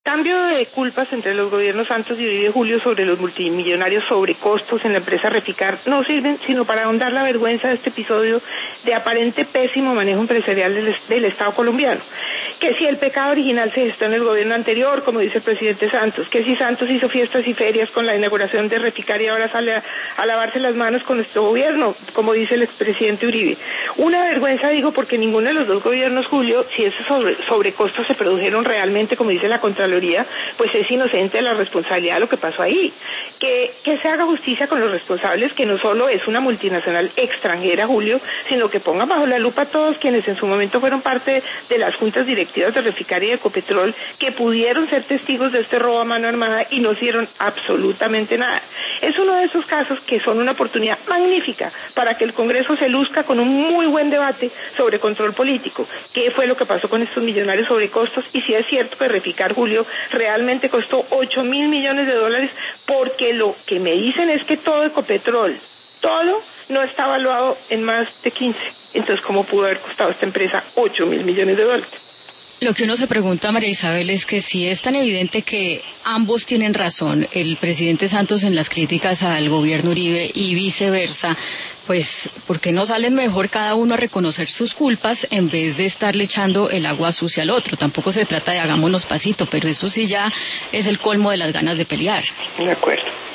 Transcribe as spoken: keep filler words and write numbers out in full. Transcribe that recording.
Cambio de culpas entre los gobiernos Santos y Uribe Julio sobre los multimillonarios sobrecostos en la empresa Reficar no sirven sino para ahondar la vergüenza de este episodio de aparente pésimo manejo empresarial del, del Estado colombiano. Que si el pecado original se gestó en el gobierno anterior, como dice el presidente Santos, que si Santos hizo fiestas y ferias con la inauguración de Reficar y ahora sale a, a lavarse las manos con nuestro gobierno, como dice el expresidente Uribe. Una vergüenza, digo, porque ninguno de los dos gobiernos, Julio, si esos sobre, sobrecostos se produjeron realmente, como dice la Contraloría, pues es inocente de la responsabilidad de lo que pasó ahí. Que, que se haga justicia con los responsables, que no solo es una multinacional extranjera, Julio, sino que pongan bajo la lupa a todos quienes en su momento fueron parte de las juntas directivas de Reficar y Ecopetrol, que pudieron ser testigos de este robo a mano armada y no hicieron absolutamente nada. Es uno de esos casos que son una oportunidad magnífica para que el Congreso se luzca con un muy buen debate sobre control político. ¿Qué fue lo que pasó con estos millonarios sobrecostos? Y si es cierto que Reficar, Julio, realmente costó ocho mil millones de dólares, porque lo que me dicen es que todo Ecopetrol, todo, no está evaluado en más de quince. Entonces, ¿cómo pudo haber costado a esta empresa ocho mil millones de dólares? Lo que uno se pregunta, María Isabel, es que si es tan evidente que ambos tienen razón, el presidente Santos en las críticas al gobierno Uribe y viceversa, pues ¿por qué no salen mejor cada uno a reconocer sus culpas en vez de estarle echando el agua sucia al otro? Tampoco se trata de hagámonos pasito, pero eso sí ya es el colmo de las ganas de pelear. De acuerdo.